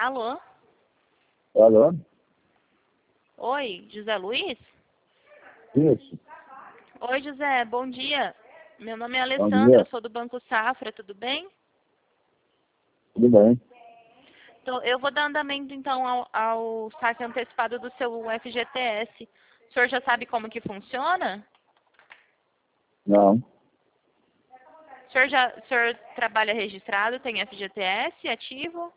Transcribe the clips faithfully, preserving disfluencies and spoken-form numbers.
Alô? Alô? Oi, José Luiz? Isso. Oi, José, bom dia. Meu nome é Bom Alessandra, eu dia. sou do Banco Safra, tudo bem? Tudo bem? Então, eu vou dar andamento, então, ao, ao saque antecipado do seu F G T S. O senhor já sabe como que funciona? Não. O senhor, já, o senhor trabalha registrado, tem F G T S ativo?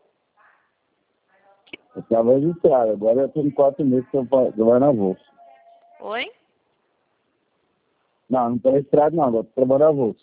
Eu estava registrado. Agora eu tenho quatro meses que eu trabalho na Volks. Oi? Não, não estou registrado não. Agora estou trabalhando na Volks.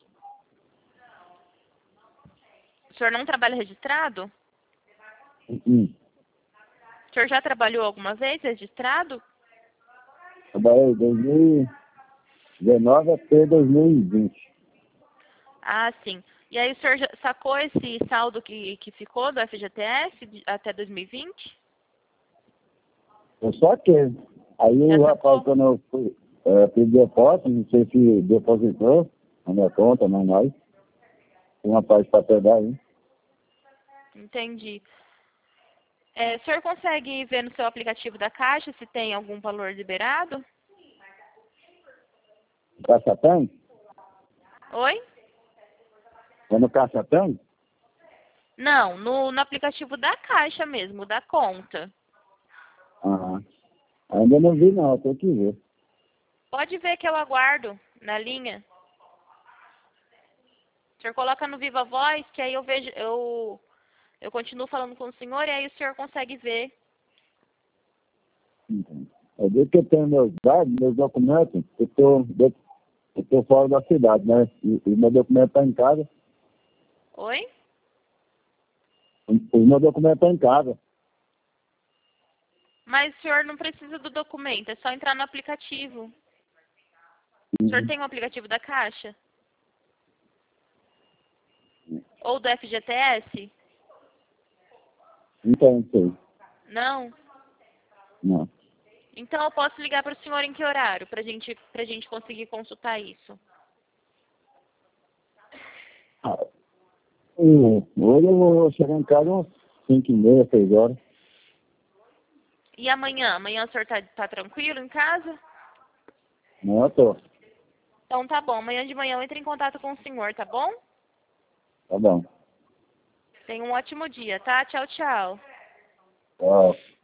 O senhor não trabalha registrado? Uhum. O senhor já trabalhou alguma vez registrado? Trabalhei dois mil e dezenove até dois mil e vinte. Ah, sim. E aí o senhor já sacou esse saldo que, que ficou do F G T S de- até dois mil e vinte? Eu só que aí Já o rapaz, sacou? quando eu fui, é, fiz depósito, não sei se depositou na minha conta, não mais. Tem uma parte para pegar aí. Entendi. É, o senhor consegue ver no seu aplicativo da Caixa se tem algum valor liberado? Caixa tem? Oi? É no Caixa tem? Não, no, no aplicativo da Caixa mesmo, da conta. Ah, ainda não vi não, tem que ver. Pode ver que eu aguardo na linha. O senhor coloca no Viva Voz, que aí eu vejo, eu, eu continuo falando com o senhor e aí o senhor consegue ver. Então, eu digo que eu tenho meus dados, meus documentos, eu estou eu tô fora da cidade, né? E, e meu documento está em casa. Oi? O meu documento está em casa. Mas o senhor não precisa do documento, é só entrar no aplicativo. O senhor Uhum. tem o aplicativo da Caixa? Ou do F G T S? Então, não sei. Não? Não. Então eu posso ligar para o senhor em que horário, para gente, pra gente conseguir consultar isso? Ah, hum, hoje eu vou chegar em casa umas cinco e meia, seis horas. E amanhã? Amanhã o senhor tá, tá tranquilo em casa? Não, eu tô. Então tá bom, amanhã de manhã eu entro em contato com o senhor, tá bom? Tá bom. Tenha um ótimo dia, tá? Tchau, tchau. Tchau.